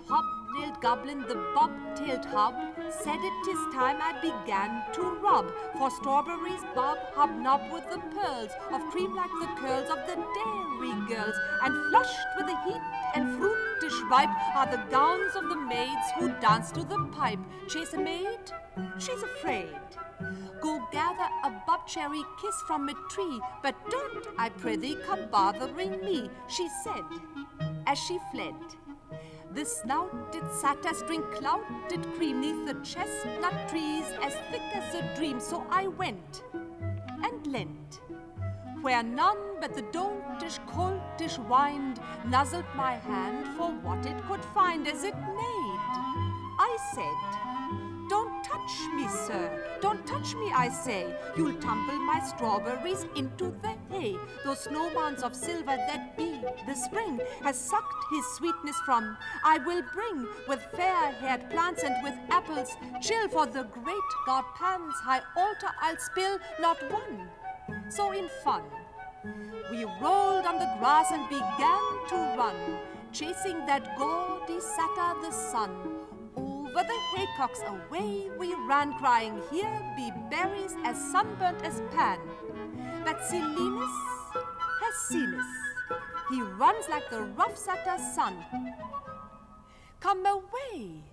Hob-nailed goblin, the bob-tailed hob, said it 'tis time I began to rob. For strawberries bob hobnob with the pearls of cream like the curls of the dairy girls. And flushed with the heat and fruitish ripe are the gowns of the maids who dance to the pipe. Chase a maid? She's afraid. Go gather a bob-cherry kiss from a tree, but don't, I prithee, come bothering me, she said, as she fled. The snouted satyrs drink clouted cream neath the chestnut trees as thick as a dream. So I went and leant where none but the doltish, coltish wind nuzzled my hand for what it could find as it neighed. I said, "Don't touch me, sir, don't touch me, I say. You'll tumble my strawberries into the hay. Those snowmans of silver that be the spring has sucked his sweetness from. I will bring with fair-haired plants and with apples chill. For the great god Pan's high altar I'll spill not one." So in fun, we rolled on the grass and began to run, chasing that gaudy satyr the sun. Over the haycocks away we ran, crying, "Here be berries as sunburnt as Pan." But Silenus has seen us. He runs like the rough satyr's son. Come away,